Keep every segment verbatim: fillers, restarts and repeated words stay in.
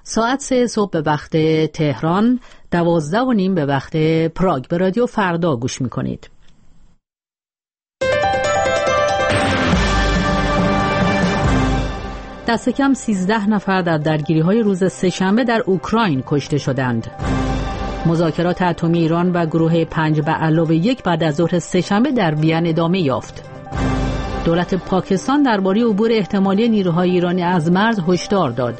ساعت سه صبح به وقت تهران، دوازده و نیم به وقت پراگ. به رادیو فردا گوش میکنید. دست کم سیزده نفر در درگیری‌های روز سه‌شنبه در اوکراین کشته شدند. مذاکرات اتمی ایران و گروه پنج به علاوه یک بعد از ظهر سه‌شنبه در وین ادامه یافت. دولت پاکستان درباره عبور احتمالی نیروهای ایرانی از مرز هشدار داد.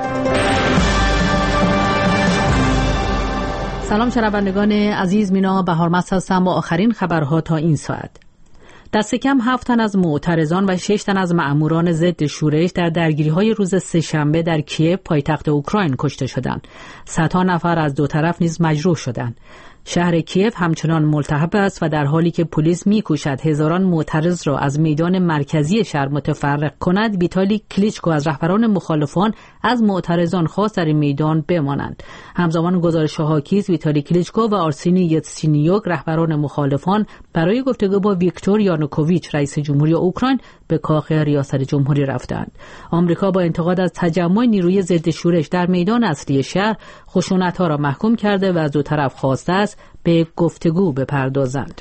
سلام شنوندگان عزیز، مینا بهارمست هستم با آخرین خبرها تا این ساعت. دست کم هفت تن از معترضان و شش تن از مأموران ضد شورش در درگیری‌های روز سه‌شنبه در کیև پایتخت اوکراین کشته شدند. صدها نفر از دو طرف نیز مجروح شدند. شهر کیև همچنان ملتهب است و در حالی که پلیس می‌کوشد هزاران معترض را از میدان مرکزی شهر متفرق کند، ویتالی کلیچکو از رهبران مخالفان از معترضان خواست در این میدان بمانند. همزمان گزارش حاکیست ویتالی کلیچکو و آرسینی یتسینیوک رهبران مخالفان برای گفتگو با ویکتور یانوکوویچ رئیس جمهوری اوکراین به کاخ ریاست جمهوری رفتند. آمریکا با انتقاد از تجمع نیروی ضد شورش در میدان اصلی شهر خشونت‌ها را محکوم کرده و از دو طرف خواسته است به گفتگو بپردازند.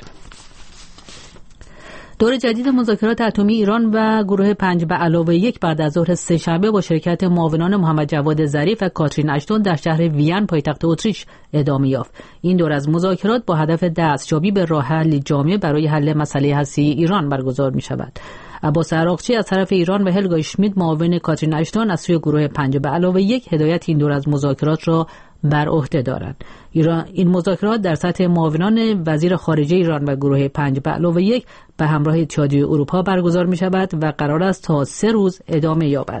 دور جدید مذاکرات اتمی ایران و گروه پنج به علاوه یک بعد از ظهر سه‌شنبه با شرکت معاونان محمد جواد ظریف و کاترین اشتون در شهر وین پایتخت اتریش ادامه یافت. این دور از مذاکرات با هدف دستیابی به راه حل جامع برای حل مسئله هسته‌ای ایران برگزار می شود. عباس عراقچی از طرف ایران و هلگا اشمیت معاون کاترین اشتون از سوی گروه پنج به علاوه یک هدایت این دور از مذاکرات را بر عهده دارند. ایران این مذاکرات در سطح معاونان وزیر خارجه ایران و گروه پنج به علاوه یک به همراه اتحادیه اروپا برگزار می شود و قرار است تا سه روز ادامه یابد.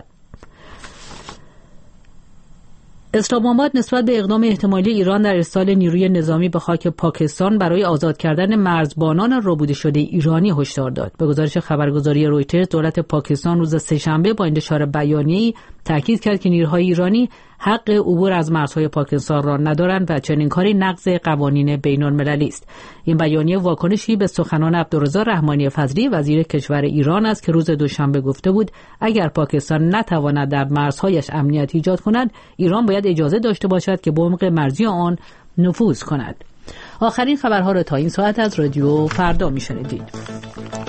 اسلام آباد نسبت به اقدام احتمالی ایران در ارسال نیروی نظامی به خاک پاکستان برای آزاد کردن مرزبانان ربوده شده ایرانی هشدار داد. به گزارش خبرگزاری رویترز، دولت پاکستان روز سه‌شنبه با انتشار بیانیه‌ای تاکید کرد که نیروهای ایرانی حق عبور از مرزهای پاکستان را ندارند و چنین کاری نقض قوانین بین‌المللی است. این بیانیه واکنشی به سخنان عبدالرضا رحمانی فضلی وزیر کشور ایران است که روز دوشنبه گفته بود اگر پاکستان نتواند در مرزهایش امنیت ایجاد کند، ایران باید اجازه داشته باشد که به عمق مرزی آن نفوذ کند. آخرین خبرها را تا این ساعت از رادیو فردا می‌شنیدید.